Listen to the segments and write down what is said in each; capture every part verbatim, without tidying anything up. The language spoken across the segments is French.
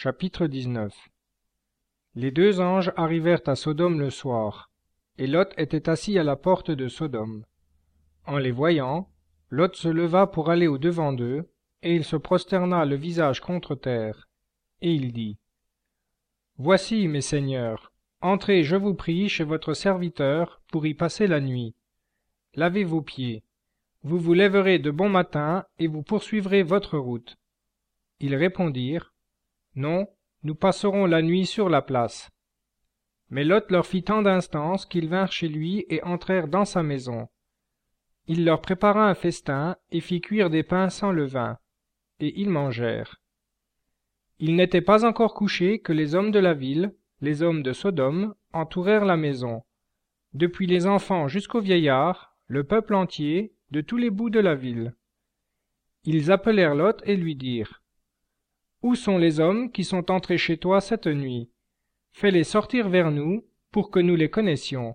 Chapitre dix-neuf. Les deux anges arrivèrent à Sodome le soir, et Lot était assis à la porte de Sodome. En les voyant, Lot se leva pour aller au-devant d'eux, et il se prosterna le visage contre terre, et il dit : Voici, mes seigneurs, entrez, je vous prie, chez votre serviteur, pour y passer la nuit. Lavez vos pieds. Vous vous lèverez de bon matin, et vous poursuivrez votre route. Ils répondirent : Non, nous passerons la nuit sur la place. Mais Lot leur fit tant d'instances qu'ils vinrent chez lui et entrèrent dans sa maison. Il leur prépara un festin et fit cuire des pains sans levain, et ils mangèrent. Ils n'étaient pas encore couchés que les hommes de la ville, les hommes de Sodome, entourèrent la maison, depuis les enfants jusqu'aux vieillards, le peuple entier, de tous les bouts de la ville. Ils appelèrent Lot et lui dirent : Où sont les hommes qui sont entrés chez toi cette nuit ? Fais-les sortir vers nous, pour que nous les connaissions.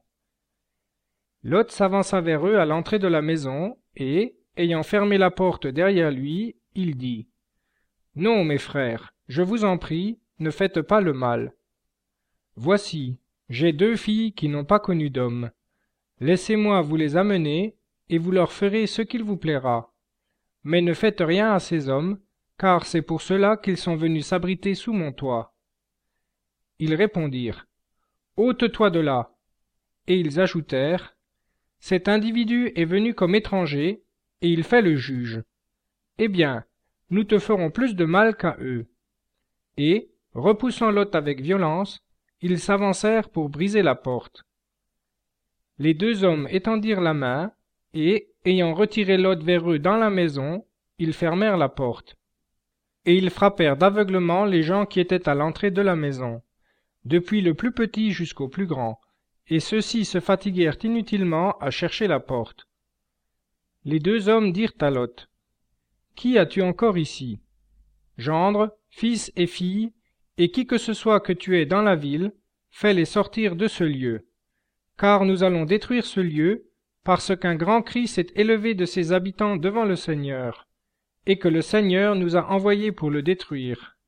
Lot s'avança vers eux à l'entrée de la maison, et, ayant fermé la porte derrière lui, il dit : Non, mes frères, je vous en prie, ne faites pas le mal. Voici, j'ai deux filles qui n'ont pas connu d'homme. Laissez-moi vous les amener, et vous leur ferez ce qu'il vous plaira. Mais ne faites rien à ces hommes, car c'est pour cela qu'ils sont venus s'abriter sous mon toit. Ils répondirent : Ôte-toi de là. Et ils ajoutèrent : Cet individu est venu comme étranger, et il fait le juge. Eh bien, nous te ferons plus de mal qu'à eux. Et, repoussant Lot avec violence, ils s'avancèrent pour briser la porte. Les deux hommes étendirent la main, et, ayant retiré Lot vers eux dans la maison, ils fermèrent la porte. Et ils frappèrent d'aveuglement les gens qui étaient à l'entrée de la maison, depuis le plus petit jusqu'au plus grand, et ceux-ci se fatiguèrent inutilement à chercher la porte. Les deux hommes dirent à Lot : Qui as-tu encore ici ? Gendre, fils et fille, et qui que ce soit que tu aies dans la ville, fais-les sortir de ce lieu. Car nous allons détruire ce lieu, parce qu'un grand cri s'est élevé de ses habitants devant le Seigneur, et que le Seigneur nous a envoyés pour le détruire.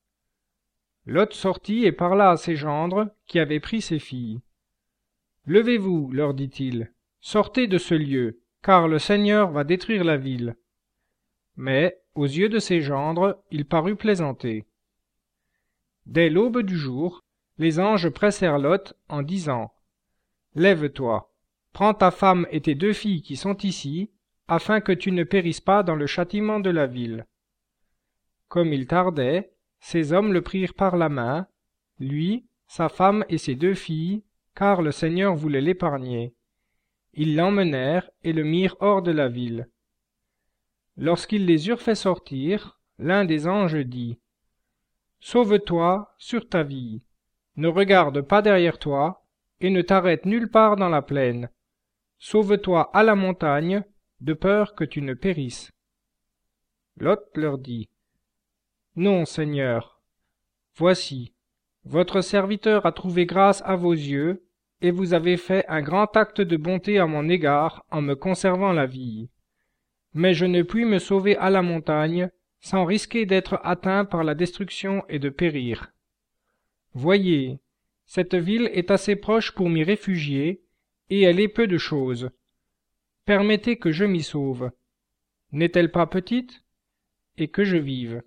Lot sortit et parla à ses gendres, qui avaient pris ses filles. Levez-vous, leur dit-il, sortez de ce lieu, car le Seigneur va détruire la ville. Mais, aux yeux de ses gendres, il parut plaisanter. Dès l'aube du jour, les anges pressèrent Lot en disant : Lève-toi, prends ta femme et tes deux filles qui sont ici, afin que tu ne périsses pas dans le châtiment de la ville. Comme il tardait, ces hommes le prirent par la main, lui, sa femme et ses deux filles, car le Seigneur voulait l'épargner. Ils l'emmenèrent et le mirent hors de la ville. Lorsqu'ils les eurent fait sortir, l'un des anges dit : Sauve-toi sur ta vie, ne regarde pas derrière toi, et ne t'arrête nulle part dans la plaine. Sauve-toi à la montagne, de peur que tu ne périsses. Lot leur dit : Non, Seigneur. Voici, votre serviteur a trouvé grâce à vos yeux, et vous avez fait un grand acte de bonté à mon égard en me conservant la vie. Mais je ne puis me sauver à la montagne, sans risquer d'être atteint par la destruction et de périr. Voyez, cette ville est assez proche pour m'y réfugier, et elle est peu de chose. Permettez que je m'y sauve. N'est-elle pas petite ? Et que je vive.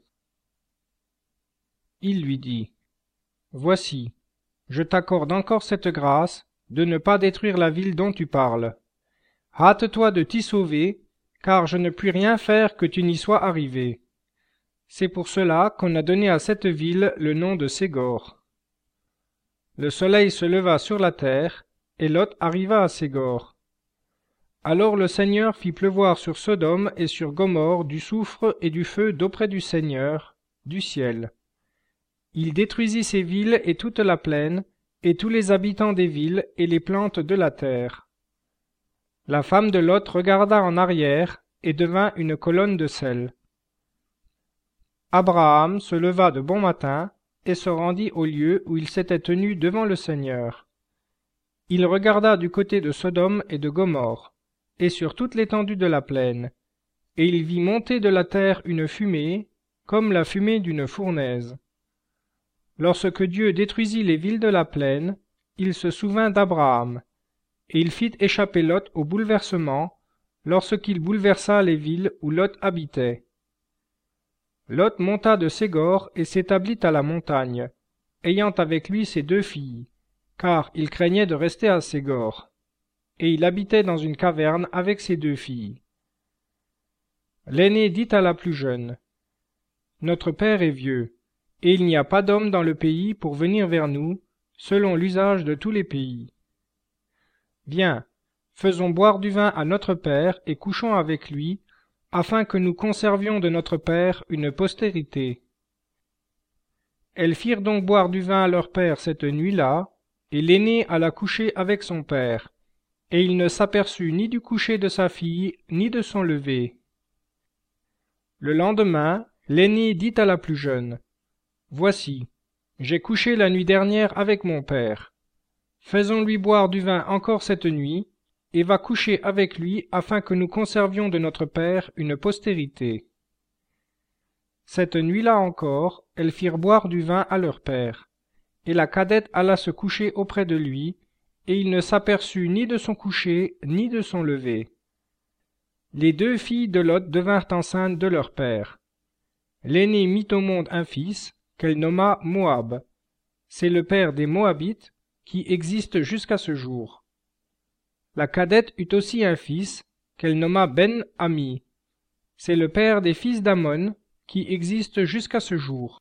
Il lui dit : Voici, je t'accorde encore cette grâce de ne pas détruire la ville dont tu parles. Hâte-toi de t'y sauver, car je ne puis rien faire que tu n'y sois arrivé. C'est pour cela qu'on a donné à cette ville le nom de Ségor. Le soleil se leva sur la terre, et Lot arriva à Ségor. Alors le Seigneur fit pleuvoir sur Sodome et sur Gomorrhe du soufre et du feu d'auprès du Seigneur, du ciel. Il détruisit ces villes et toute la plaine, et tous les habitants des villes et les plantes de la terre. La femme de Lot regarda en arrière et devint une colonne de sel. Abraham se leva de bon matin et se rendit au lieu où il s'était tenu devant le Seigneur. Il regarda du côté de Sodome et de Gomorrhe, et sur toute l'étendue de la plaine, et il vit monter de la terre une fumée, comme la fumée d'une fournaise. lorsque Dieu détruisit les villes de la plaine, il se souvint d'Abraham, et il fit échapper Lot au bouleversement lorsqu'il bouleversa les villes où Lot habitait. Lot monta de Ségor et s'établit à la montagne, ayant avec lui ses deux filles, car il craignait de rester à Ségor, et il habitait dans une caverne avec ses deux filles. L'aînée dit à la plus jeune, « Notre père est vieux, et il n'y a pas d'homme dans le pays pour venir vers nous, selon l'usage de tous les pays. Viens, faisons boire du vin à notre père et couchons avec lui, afin que nous conservions de notre père une postérité. » Elles firent donc boire du vin à leur père cette nuit-là, et l'aînée alla coucher avec son père, et il ne s'aperçut ni du coucher de sa fille, ni de son lever. Le lendemain, l'aînée dit à la plus jeune, « Voici, j'ai couché la nuit dernière avec mon père. Faisons-lui boire du vin encore cette nuit, et va coucher avec lui afin que nous conservions de notre père une postérité. » Cette nuit-là encore, elles firent boire du vin à leur père, et la cadette alla se coucher auprès de lui, et il ne s'aperçut ni de son coucher, ni de son lever. Les deux filles de Lot devinrent enceintes de leur père. L'aînée mit au monde un fils, qu'elle nomma Moab. C'est le père des Moabites, qui existe jusqu'à ce jour. La cadette eut aussi un fils, qu'elle nomma Ben-Ami. C'est le père des fils d'Ammon, qui existe jusqu'à ce jour.